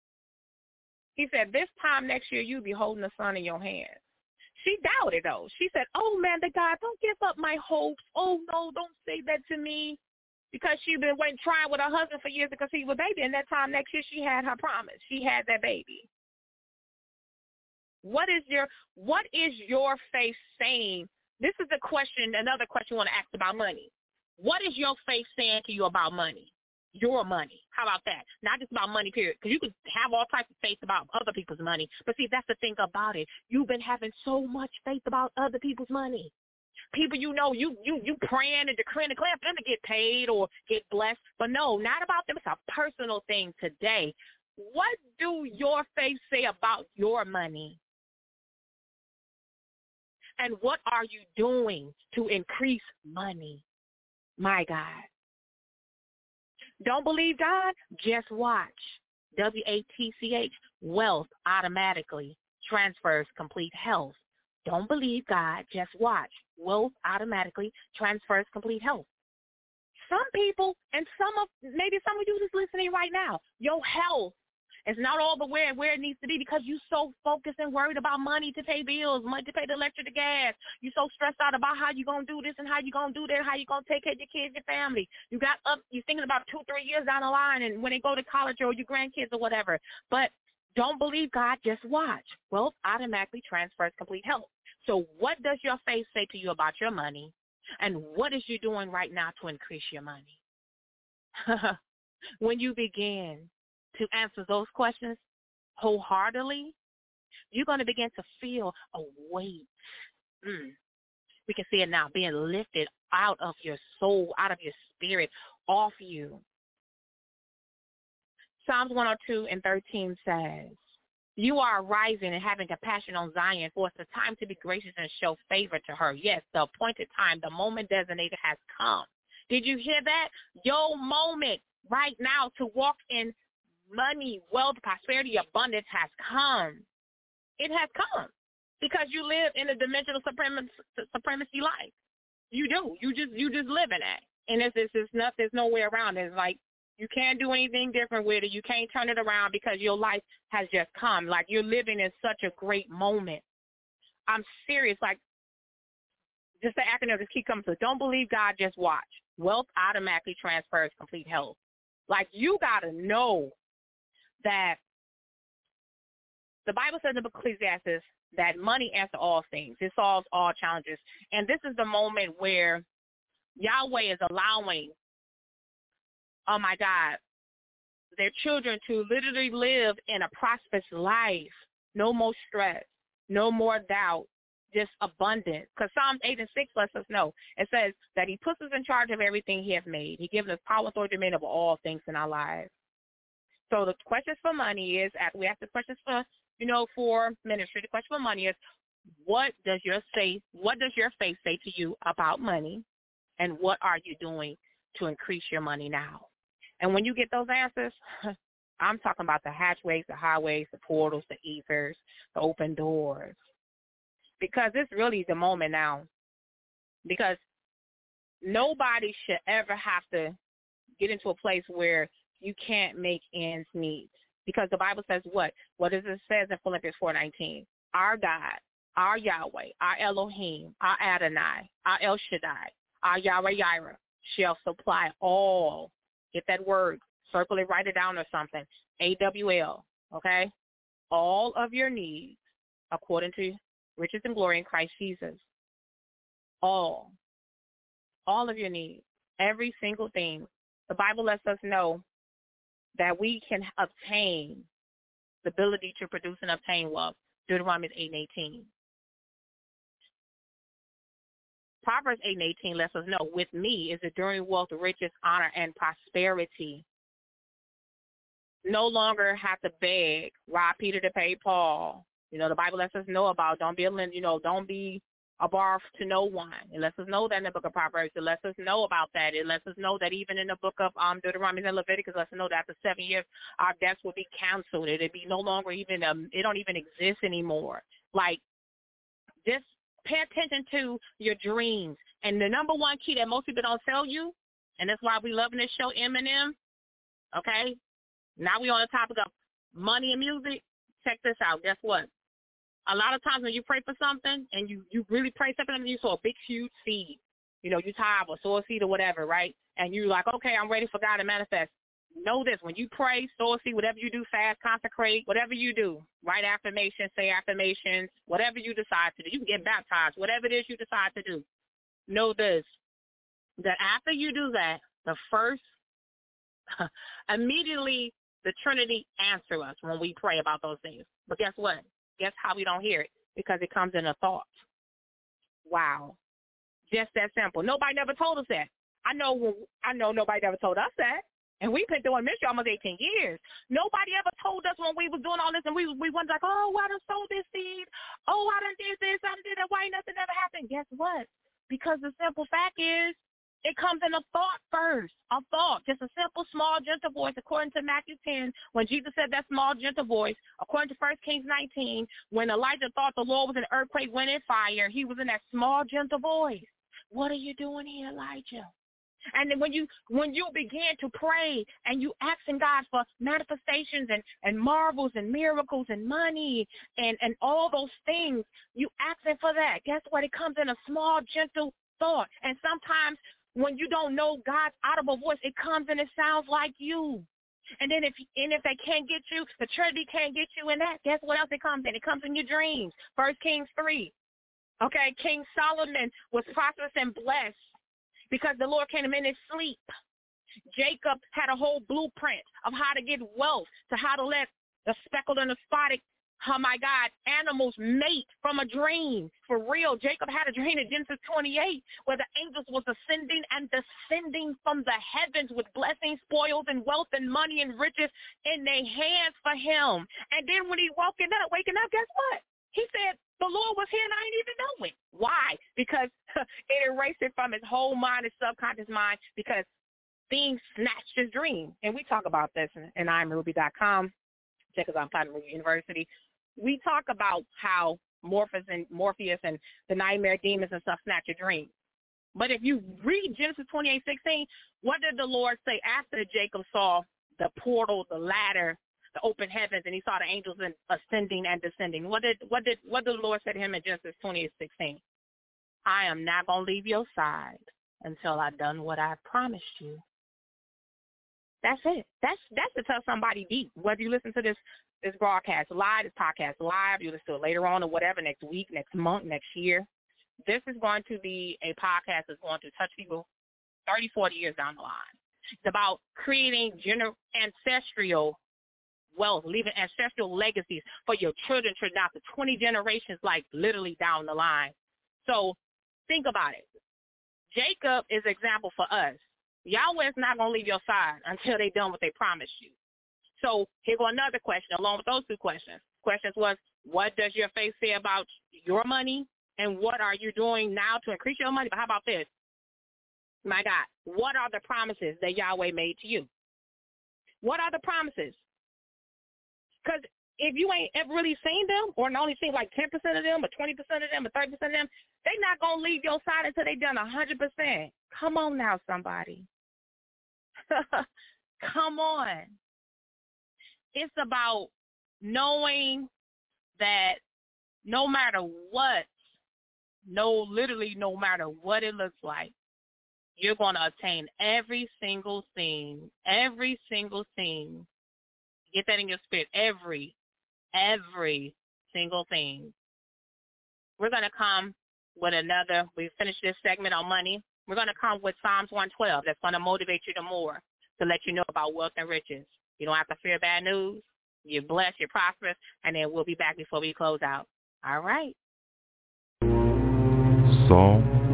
this time next year you'll be holding the sun in your hands. She doubted, though. She said, oh, man, the God, don't give up my hopes. Oh, no, don't say that to me. Because she'd been waiting, trying with her husband for years to conceive a baby. And that time next year, she had her promise. She had that baby. What is your faith saying? This is the question, another question you want to ask about money. What is your faith saying to you about money? Your money. How about that? Not just about money, period. Because you can have all types of faith about other people's money. But see, that's the thing about it. You've been having so much faith about other people's money. People you praying and decreeing and declaring for them to get paid or get blessed. But no, not about them. It's a personal thing today. What do your faith say about your money? And what are you doing to increase money? My God. Don't believe God? Just watch. WATCH. Wealth automatically transfers complete health. Don't believe God, just watch. Wealth automatically transfers complete health. Some people, and maybe some of you just listening right now, your health is not all the way where it needs to be because you're so focused and worried about money to pay bills, money to pay the electric, the gas. You're so stressed out about how you're going to do this and how you're going to do that, how you're going to take care of your kids, your family. You're thinking about 2-3 years down the line and when they go to college or your grandkids or whatever. But don't believe God, just watch. Wealth automatically transfers complete health. So what does your faith say to you about your money? And what is you doing right now to increase your money? When you begin to answer those questions wholeheartedly, you're going to begin to feel a weight. We can see it now being lifted out of your soul, out of your spirit, off you. Psalms 102:13 says, you are rising and having compassion on Zion, for it's the time to be gracious and show favor to her. Yes, the appointed time, the moment designated has come. Did you hear that? Your moment right now to walk in money, wealth, prosperity, abundance has come. It has come because you live in a dimensional supremacy life. You do. You just live in that. And there's no way around it. It's like you can't do anything different with it. You can't turn it around because your life has just come. Like you're living in such a great moment. I'm serious. Like just the acronym just keep coming to. Don't believe God, just watch. Wealth automatically transfers complete health. Like you got to know that the Bible says in the book of Ecclesiastes that money answers all things. It solves all challenges. And this is the moment where Yahweh is allowing, oh my God, their children to literally live in a prosperous life. No more stress, no more doubt, just abundance. Because Psalms 8:6 lets us know. It says that he puts us in charge of everything he has made. He gives us power, authority, dominion over all things in our lives. So the questions for money is, after we ask the questions for ministry, the question for money is, what does your faith say to you about money, and what are you doing to increase your money now? And when you get those answers, I'm talking about the hatchways, the highways, the portals, the ethers, the open doors. Because it's really the moment now. Because nobody should ever have to get into a place where you can't make ends meet. Because the Bible says what? What does it say in Philippians 4:19? Our God, our Yahweh, our Elohim, our Adonai, our El Shaddai, our Yahweh Yireh shall supply all. Get that word. Circle it, write it down or something. AWL, okay? All of your needs according to riches and glory in Christ Jesus. All of your needs, every single thing. The Bible lets us know that we can obtain the ability to produce and obtain wealth. Deuteronomy 8:18. Proverbs 8:18 lets us know, with me is enduring wealth, riches, honor, and prosperity. No longer have to beg, rob Peter to pay Paul. The Bible lets us know about don't be a borrower to no one. It lets us know that in the book of Proverbs. It lets us know about that. It lets us know that even in the book of Deuteronomy and Leviticus, it lets us know that after 7 years, our debts will be canceled. It'll be no longer even, it don't even exist anymore. Like, just pay attention to your dreams. And the number one key that most people don't tell you, and that's why we loving this show, Eminem, okay? Now we on the topic of money and music. Check this out. Guess what? A lot of times when you pray for something and you really pray something and you sow a big, huge seed, you tithe or sow a seed or whatever, right? And you're like, okay, I'm ready for God to manifest. Know this, when you pray, sow a seed, whatever you do, fast, consecrate, whatever you do, write affirmations, say affirmations, whatever you decide to do. You can get baptized, whatever it is you decide to do. Know this, that after you do that, immediately the Trinity answer us when we pray about those things. But guess what? Guess how we don't hear it? Because it comes in a thought. Wow. Just that simple. Nobody never told us that. I know nobody never told us that. And we've been doing ministry almost 18 years. Nobody ever told us when we was doing all this, and we went like, oh, I done sowed this seed. Oh, I done did this. I done did that. Why nothing ever happened? Guess what? Because the simple fact is, it comes in a thought first, a thought, just a simple, small, gentle voice. According to Matthew 10, when Jesus said that small, gentle voice, according to 1 Kings 19, when Elijah thought the Lord was an earthquake, wind, and fire, he was in that small, gentle voice. What are you doing here, Elijah? And then when you begin to pray and you asking God for manifestations and marvels and miracles and money and all those things, you asking for that. Guess what? It comes in a small, gentle thought. And sometimes when you don't know God's audible voice, it comes and it sounds like you. And then if they can't get you, the Trinity can't get you in that, guess what else it comes in? It comes in your dreams. 1 Kings 3. Okay, King Solomon was prosperous and blessed because the Lord came to him in his sleep. Jacob had a whole blueprint of how to get wealth, to how to let the speckled and the spotted oh my God, animals mate from a dream. For real, Jacob had a dream in Genesis 28 where the angels was ascending and descending from the heavens with blessings, spoils, and wealth and money and riches in their hands for him. And then when he waking up, guess what? He said, the Lord was here and I didn't even know it. Why? Because it erased it from his whole mind, his subconscious mind, because things snatched his dream. And we talk about this in IamRuby.com. Check us out on Platinum Ruby University. We talk about how Morpheus and the nightmare demons and stuff snatch your dream. But if you read Genesis 28:16, what did the Lord say after Jacob saw the portal, the ladder, the open heavens, and he saw the angels ascending and descending? What did the Lord say to him in Genesis 28:16? I am not going to leave your side until I've done what I promised you. That's it. That's to tell somebody deep. Whether you listen to this broadcast live, this podcast live, you listen to it later on or whatever, next week, next month, next year, this is going to be a podcast that's going to touch people 30, 40 years down the line. It's about creating ancestral wealth, leaving ancestral legacies for your children out to 20 generations, like literally down the line. So think about it. Jacob is an example for us. Yahweh is not going to leave your side until they done what they promised you. So here go another question along with those two questions. Questions was, what does your faith say about your money, and what are you doing now to increase your money? But how about this? My God, what are the promises that Yahweh made to you? What are the promises? Because if you ain't ever really seen them, or only seen like 10% of them, or 20% of them, or 30% of them, they not going to leave your side until they done 100%. Come on now, somebody. Come on. It's about knowing that no matter what, literally no matter what it looks like, you're going to obtain every single thing. Get that in your spirit. Every single thing. We're going to come with we finished this segment on money. We're going to come with Psalms 112. That's going to motivate you more to let you know about wealth and riches. You don't have to fear bad news. You're blessed, you're prosperous, and then we'll be back before we close out. All right. Psalm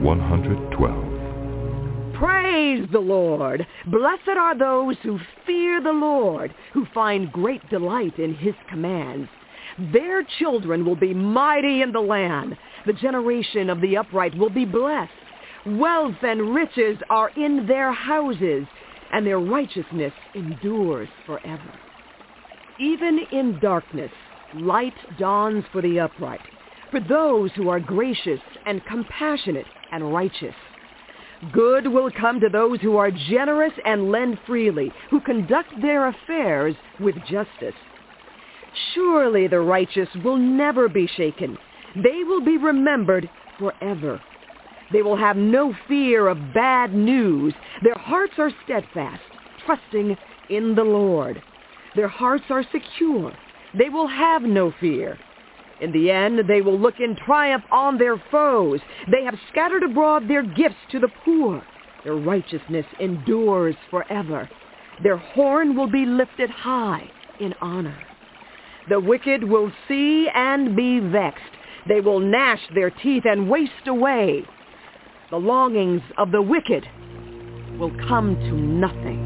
112. Praise the Lord. Blessed are those who fear the Lord, who find great delight in his commands. Their children will be mighty in the land. The generation of the upright will be blessed. Wealth and riches are in their houses, and their righteousness endures forever. Even in darkness, light dawns for the upright, for those who are gracious and compassionate and righteous. Good will come to those who are generous and lend freely, who conduct their affairs with justice. Surely the righteous will never be shaken. They will be remembered forever. They will have no fear of bad news. Their hearts are steadfast, trusting in the Lord. Their hearts are secure. They will have no fear. In the end, they will look in triumph on their foes. They have scattered abroad their gifts to the poor. Their righteousness endures forever. Their horn will be lifted high in honor. The wicked will see and be vexed. They will gnash their teeth and waste away. The longings of the wicked will come to nothing.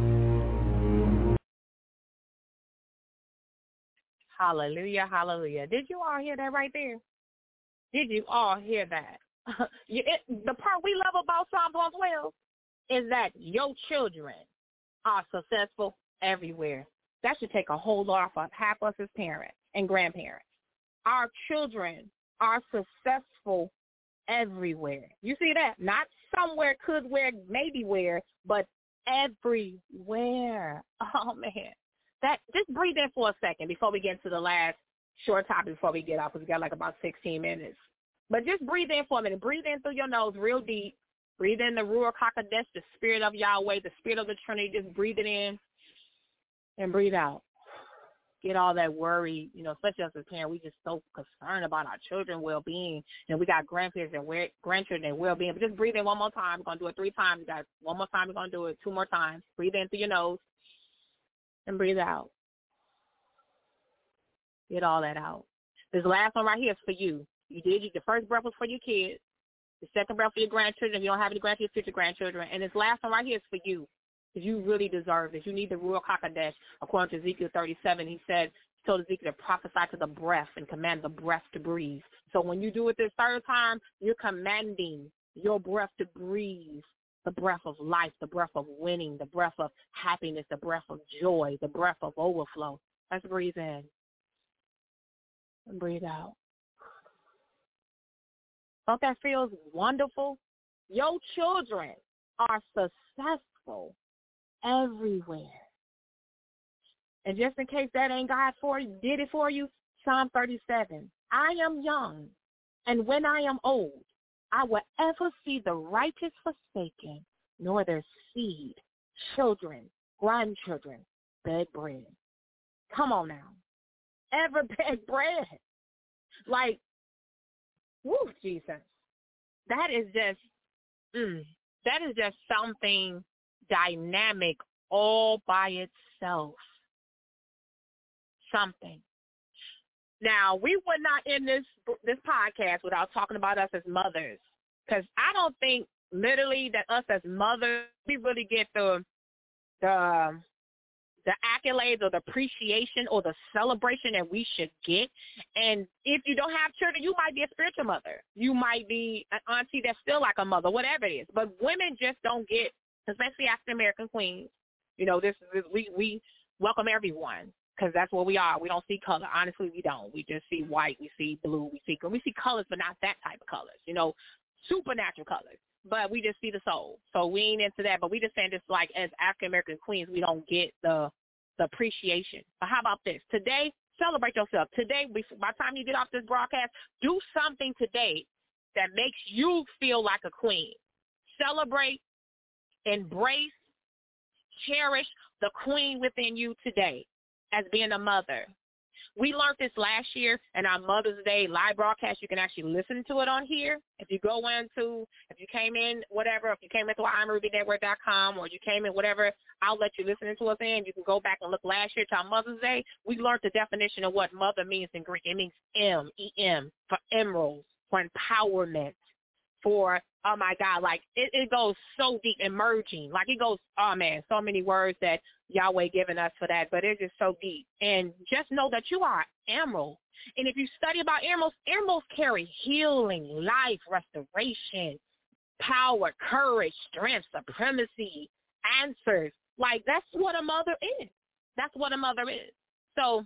Hallelujah, hallelujah. Did you all hear that right there? Did you all hear that? The part we love about Psalm 112 is that your children are successful everywhere. That should take a whole lot off of half us as parents and grandparents. Our children are successful everywhere. You see that? Not somewhere, could where, maybe where, but everywhere. Oh, man. Just breathe in for a second before we get into the last short topic before we get off, because we got like about 16 minutes. But just breathe in for a minute. Breathe in through your nose real deep. Breathe in the Ruach HaKodesh, the spirit of Yahweh, the spirit of the Trinity. Just breathe it in and breathe out. Get all that worry, especially as a parent, we just so concerned about our children's well-being. We got grandparents and grandchildren and well-being. But just breathe in one more time. We're going to do it 3 times. You got one more time. We're going to do it 2 more times. Breathe in through your nose and breathe out. Get all that out. This last one right here is for you. The first breath was for your kids. The second breath for your grandchildren. If you don't have any grandkids, future grandchildren. And this last one right here is for you. Because you really deserve this. You need the Ruach HaKodesh. According to Ezekiel 37, he told Ezekiel to prophesy to the breath and command the breath to breathe. So when you do it this third time, you're commanding your breath to breathe. The breath of life, the breath of winning, the breath of happiness, the breath of joy, the breath of overflow. Let's breathe in and breathe out. Don't that feel wonderful? Your children are successful everywhere. And just in case that ain't God did it for you, Psalm 37. I am young, and when I am old, I will ever see the righteous forsaken, nor their seed, children, grandchildren, beg bread. Come on now. Ever beg bread. Like, woo, Jesus. That is just something dynamic all by itself. Something. Now, we would not end this podcast without talking about us as mothers, because I don't think literally that us as mothers, we really get the accolades or the appreciation or the celebration that we should get. And if you don't have children, you might be a spiritual mother. You might be an auntie that's still like a mother, whatever it is. But women just don't get, especially African-American queens. We welcome everyone. Because that's what we are. We don't see color. Honestly, we don't. We just see white. We see blue. We see green. We see colors, but not that type of colors. Supernatural colors. But we just see the soul. So we ain't into that. But we just saying this, like, as African-American queens, we don't get the appreciation. But how about this? Today, celebrate yourself. Today, by the time you get off this broadcast, do something today that makes you feel like a queen. Celebrate, embrace, cherish the queen within you today. As being a mother. We learned this last year in our Mother's Day live broadcast. You can actually listen to it on here. If you came in to IamRubyNetwork.com, or you came in whatever outlet you're listening to us in, you can go back and look last year to our Mother's Day. We learned the definition of what mother means in Greek. It means M-E-M, for emeralds, for empowerment, for, oh my God, like it goes so deep, emerging. Like it goes, oh man, so many words that Yahweh given us for that, but it's just so deep. And just know that you are emerald. And if you study about emeralds carry healing, life, restoration, power, courage, strength, supremacy, answers. Like that's what a mother is. That's what a mother is. So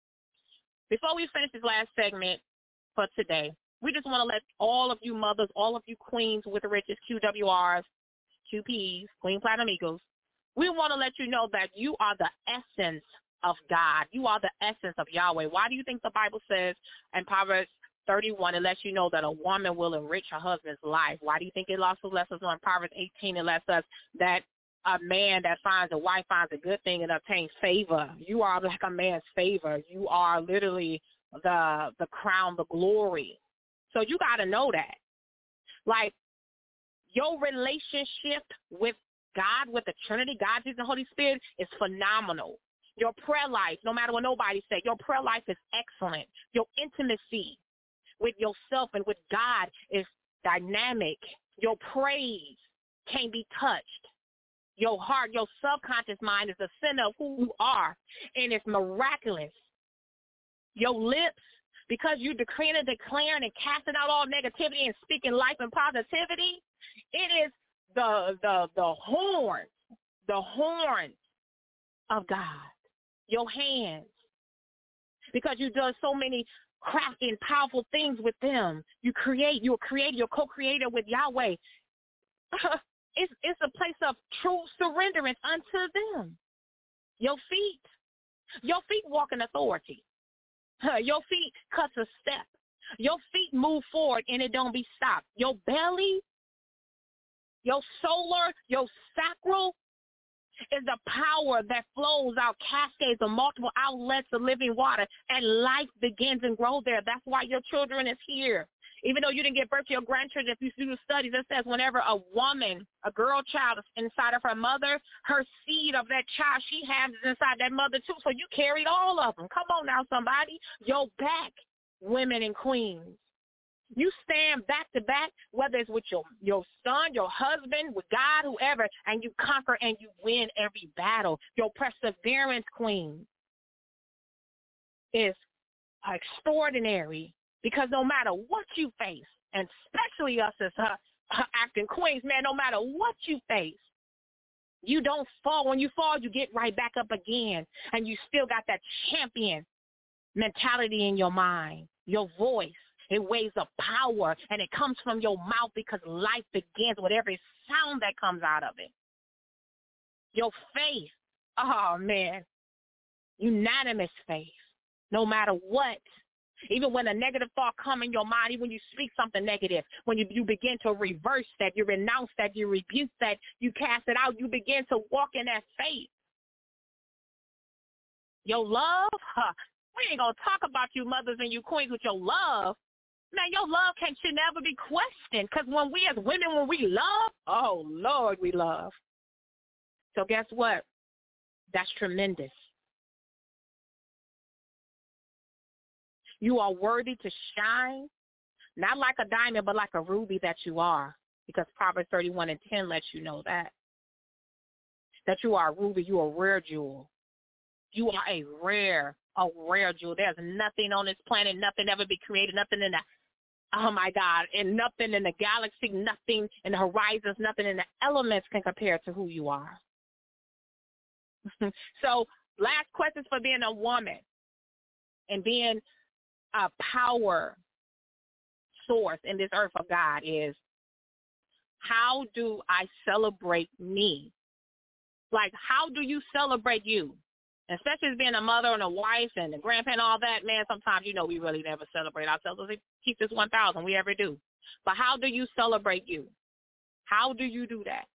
before we finish this last segment for today, we just want to let all of you mothers, all of you queens with the riches, QWRs, QPs, Queen Platinum Eagles, we want to let you know that you are the essence of God. You are the essence of Yahweh. Why do you think the Bible says in Proverbs 31, it lets you know that a woman will enrich her husband's life? Why do you think it also lets us know in Proverbs 18, it lets us that a man that finds a wife finds a good thing and obtains favor? You are like a man's favor. You are literally the crown, the glory. So you got to know that. Like, your relationship with God, with the Trinity, God, Jesus, and Holy Spirit is phenomenal. Your prayer life, no matter what nobody says, your prayer life is excellent. Your intimacy with yourself and with God is dynamic. Your praise can't be touched. Your heart, your subconscious mind is the center of who you are, and it's miraculous. Your lips, because you decreeing and declaring and casting out all negativity and speaking life and positivity, it is the horns of God. Your hands, because you've done so many crafty and powerful things with them. You're a creator, you're co-creator with Yahweh. It's a place of true surrenderance unto them. Your feet walk in authority. Your feet cuts a step. Your feet move forward and it don't be stopped. Your belly, your solar, your sacral is the power that flows out cascades of multiple outlets of living water, and life begins and grows there. That's why your children is here. Even though you didn't give birth to your grandchildren, if you do the studies, it says whenever a woman, a girl child is inside of her mother, her seed of that child she has is inside that mother too. So you carried all of them. Come on now, somebody. Your back women and queens. You stand back to back, whether it's with your son, your husband, with God, whoever, and you conquer and you win every battle. Your perseverance, queen, is extraordinary, because no matter what you face, and especially us as acting queens, man, no matter what you face, you don't fall. When you fall, you get right back up again, and you still got that champion mentality in your mind, your voice. It weighs of power, and it comes from your mouth, because life begins with every sound that comes out of it. Your faith, oh, man, unanimous faith, no matter what. Even when a negative thought comes in your mind, even when you speak something negative, when you begin to reverse that, you renounce that, you rebuke that, you cast it out, you begin to walk in that faith. Your love, we ain't going to talk about you mothers and you queens with your love. Man, your love should never be questioned, because when we as women, when we love, oh, Lord, we love. So guess what? That's tremendous. You are worthy to shine, not like a diamond, but like a ruby that you are, because Proverbs 31:10 lets you know that you are a ruby, you are a rare jewel. You are a rare jewel. There's nothing on this planet, nothing ever be created, nothing in the, oh my God, and nothing in the galaxy, nothing in the horizons, nothing in the elements can compare to who you are. So last questions for being a woman and being a power source in this earth of God is, how do I celebrate me? Like, how do you celebrate you? Especially as being a mother and a wife and a grandpa and all that, man, sometimes, we really never celebrate ourselves. Let's keep this 1,000. We ever do. But how do you celebrate you? How do you do that?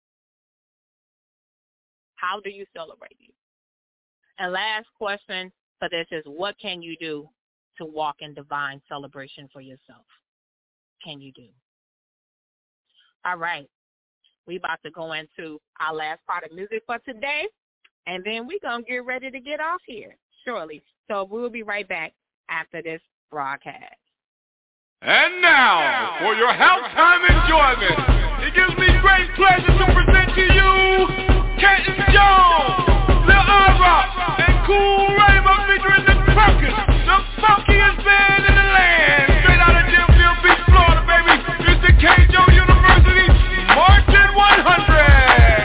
How do you celebrate you? And last question for this is, what can you do to walk in divine celebration for yourself? Can you do? All right. We about to go into our last part of music for today. And then we're going to get ready to get off here shortly. So we'll be right back after this broadcast. And now, for your halftime enjoyment, it gives me great pleasure to present to you Kenton Jones, Lil Ira, and Cool Raymond featuring the Truckers, the funkiest band in the land. Straight out of Denville Beach, Florida, baby. It's the K-Jo University Marching 100.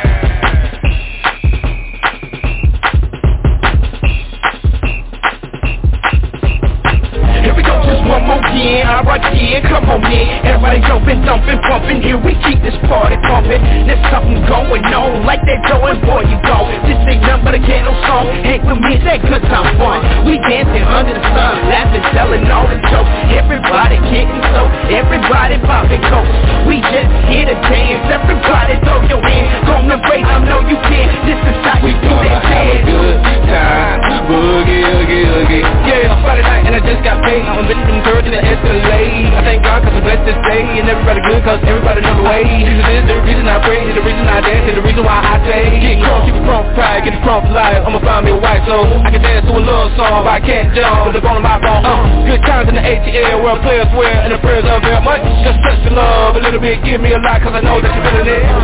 One more again, alright, yeah, come on in. Everybody jumping, thumping, pumping. Here we keep this party pumping. There's something going on, like that going, boy, you go. This ain't nothing but a ghetto song. Hang with me, it's that good time fun. We dancing under the sun, laughing, telling all the jokes. Everybody getting so, everybody popping coats. We just here to dance. Everybody throw your hands on the bass, I know you can. This is how we do that dance. Good time, boogie, oogie, oogie. Yeah, Friday night and I just got paid. I'm really encouraging the Escalade. I thank God cause I'm blessed this day. And everybody good cause everybody know the way. Jesus is the reason I pray, the reason I dance, and the reason why I say, get crunk, keep it crunk, pride, get it crunk live. I'ma find me a wife so I can dance to a love song by Cat Jones with the bone of my bone. Good times in the ATL where players swear and the prayers of very much. Just touch the love a little bit, give me a lot cause I know that you're feeling it.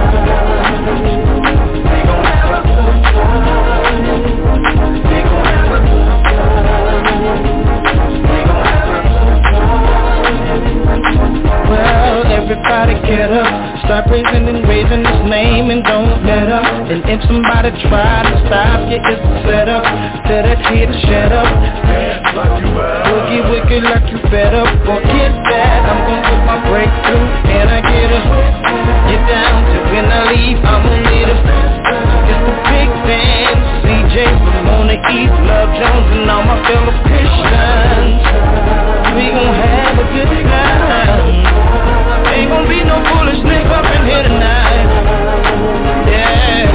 Well, everybody get up, start praising and raising His name and don't let up. And if somebody try to stop you, it's a setup. Tell that kid to shut up. Boogie wicked like you fed up. Forget that, I'm gonna get my breakthrough. And I get up, get down to when I leave, I'm gonna need her. It's the big band, CJ from on the East, Love Jones and all my fellow Christians. We gon' have a good time. Ain't gon' be no foolish nigga up in here tonight. Yeah.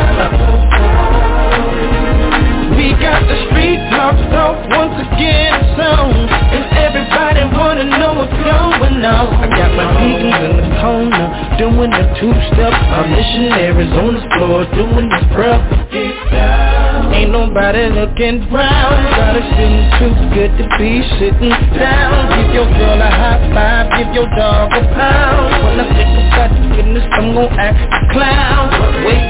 We got the street talk once again sound. And everybody wanna know what's going on. I got my Eagles in the corner, doing the two-step. Our missionaries on the floor, doing the prayer. Get down. Ain't nobody looking round. Got it feeling too good to be sitting down. Give your girl a high five, give your dog a pound. When I think about the goodness, I'm gon' act a clown. Wait,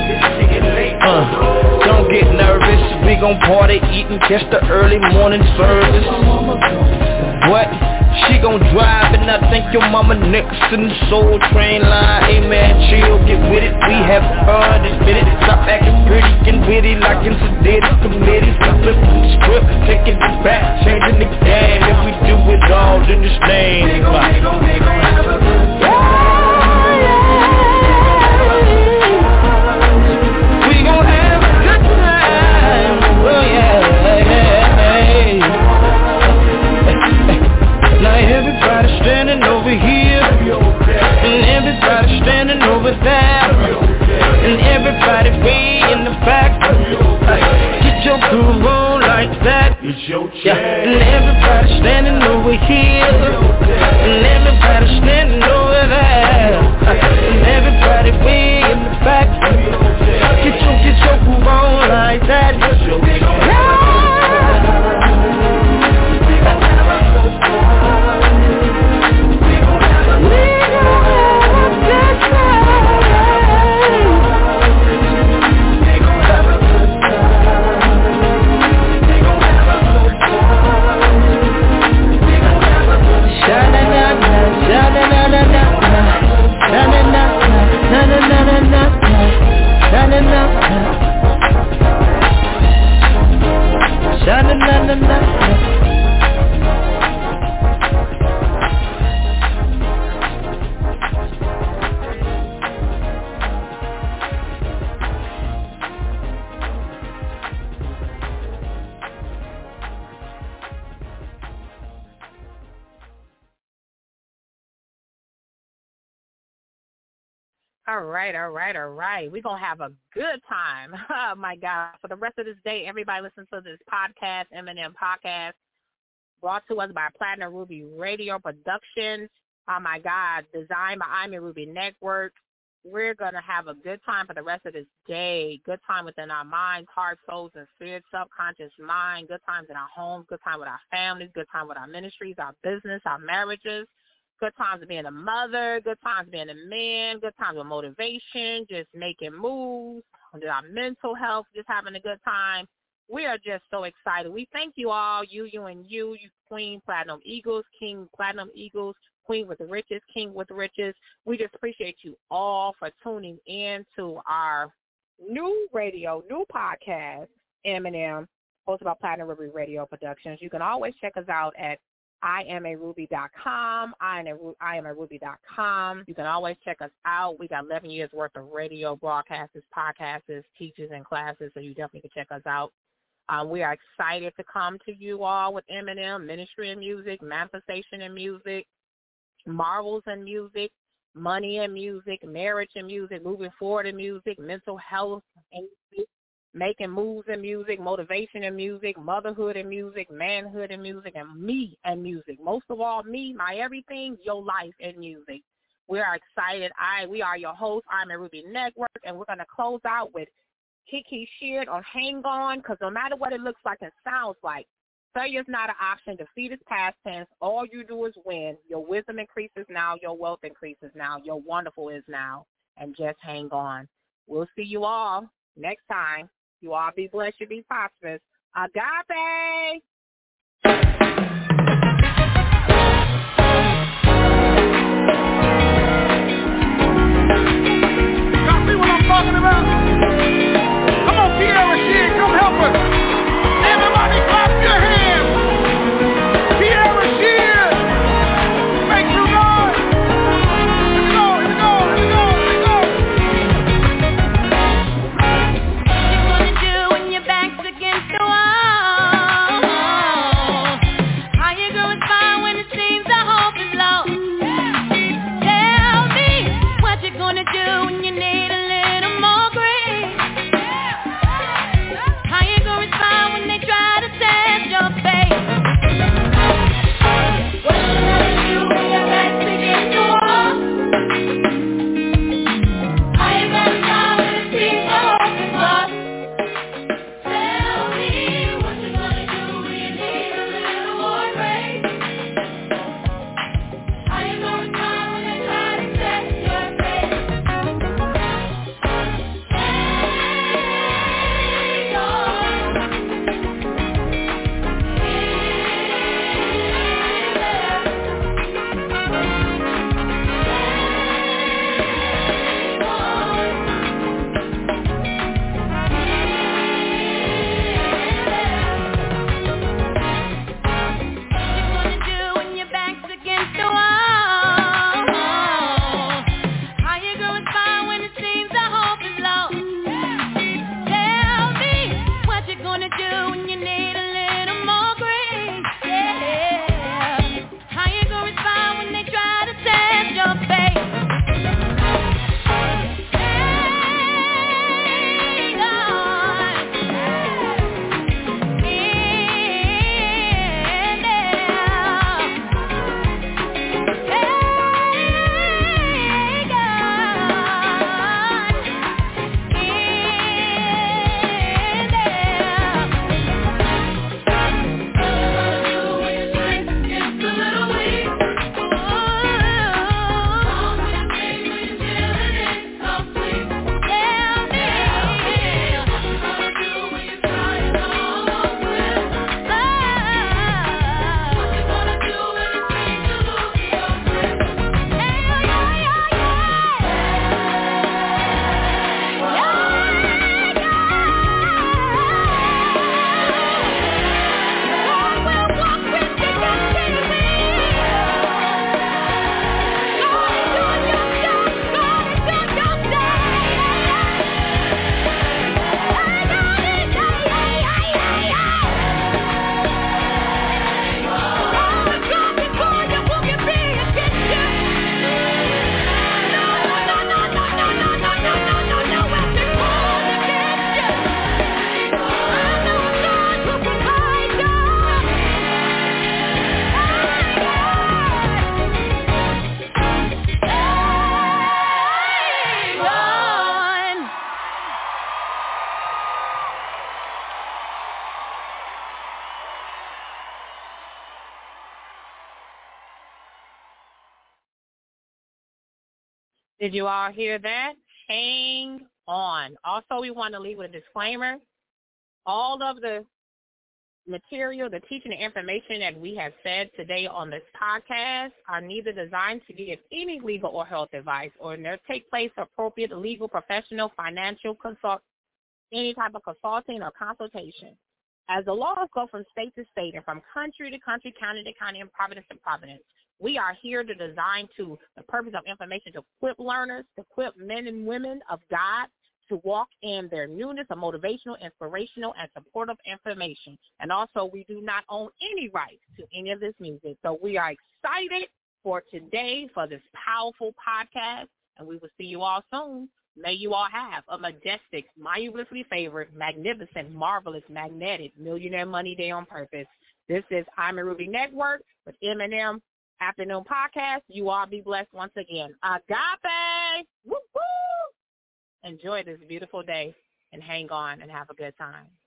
don't get nervous. We gon' party, eat and catch the early morning service. What? She gon' drive and I think your mama next in the Soul Train line. Hey man, chill, get with it. We have fun, admit it. Stop acting pretty and witty like in sedated committees. We flip the script, taking it back, changing the game. And we do it all in this name. We gon' have a good time. We gon' have a good time. Oh yeah. Now everybody standing over here, and everybody standing over there, and everybody way in the back. Get your groove on like that. Yeah. And everybody standing over here, and everybody standing over there, and everybody way in the back. Get your groove on like that. All right. We're going to have a good time. Oh, my God. For the rest of this day, everybody listen to this podcast, Eminem Podcast, brought to us by Platinum Ruby Radio Productions. Oh, my God. Designed by I'm a Ruby Network. We're going to have a good time for the rest of this day. Good time within our minds, hearts, souls, and spirits, subconscious mind. Good times in our homes. Good time with our families. Good time with our ministries, our business, our marriages. Good times of being a mother, good times being a man, good times with motivation, just making moves, our mental health, just having a good time. We are just so excited. We thank you all, you Queen Platinum Eagles, King Platinum Eagles, Queen with the riches, King with the riches. We just appreciate you all for tuning in to our new podcast, Eminem, hosted by Platinum Ruby Radio Productions. You can always check us out at IamARuby.com, IamARuby.com. You can always check us out. We got 11 years worth of radio broadcasts, podcasts, teachers, and classes, so you definitely can check us out. We are excited to come to you all with Eminem, ministry and music, manifestation and music, marvels and music, money and music, marriage and music, moving forward in music, mental health and music, making moves in music, motivation in music, motherhood in music, manhood in music, and me and music. Most of all, me, my everything, your life in music. We are excited. We are your hosts. I'm a Ruby Network, and we're going to close out with Kiki Sheard on Hang On, because no matter what it looks like and sounds like, failure's not an option. Defeat is past tense. All you do is win. Your wisdom increases now. Your wealth increases now. Your wonderful is now. And just hang on. We'll see you all next time. You all be blessed, you be prosperous. Agape! Y'all see what I'm talking about? Come on, Tierra Sheard, come help us. Everybody clap your hands. Tierra Sheard, make some noise. Here we go. What you gonna do when your back's against the wall? Did you all hear that? Hang on. Also, we want to leave with a disclaimer. All of the material, the teaching and information that we have said today on this podcast are neither designed to give any legal or health advice or take place appropriate legal, professional, financial any type of consulting or consultation. As the laws go from state to state and from country to country, county to county, and province to province, we are here to design to the purpose of information to equip learners, to equip men and women of God to walk in their newness of motivational, inspirational, and supportive information. And also, we do not own any rights to any of this music. So we are excited for today, for this powerful podcast, and we will see you all soon. May you all have a majestic, marvelously favored, magnificent, marvelous, magnetic, millionaire money day on purpose. This is I'm a Ruby Network with M&M Afternoon Podcast. You all be blessed once again. Agape! Woo-woo! Enjoy this beautiful day and hang on and have a good time.